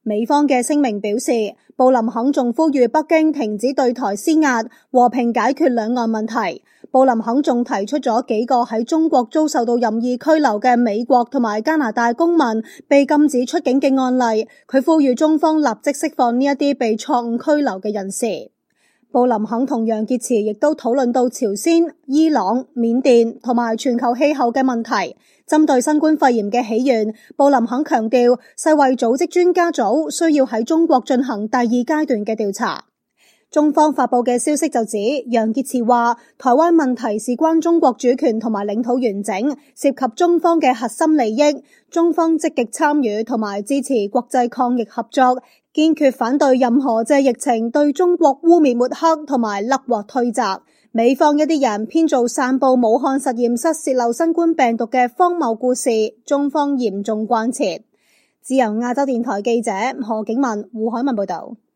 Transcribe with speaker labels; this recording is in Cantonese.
Speaker 1: 美方嘅聲明表示，布林肯仲呼籲北京停止對台施壓，和平解決兩岸問題。布林肯仲提出咗幾個喺中國遭受到任意拘留嘅美國同埋加拿大公民被禁止出境嘅案例，佢呼籲中方立即釋放呢一啲被錯誤拘留嘅人士。布林肯同楊潔篪亦都討論到朝鮮、伊朗、緬甸同埋全球氣候嘅問題。針對新冠肺炎嘅起源，布林肯強調世衛組織專家組需要喺中國進行第二階段嘅調查。中方發佈嘅消息就指，楊潔篪話台灣問題事關中國主權同埋領土完整，涉及中方嘅核心利益，中方積極參與同埋支持國際抗疫合作，堅決反對任何借疫情對中國污衊抹黑同埋勒獲推責。美方一啲人編造散布武漢實驗室洩漏新冠病毒嘅荒謬故事，中方嚴重關切。自由亞洲電台記者何景文、胡海文報道。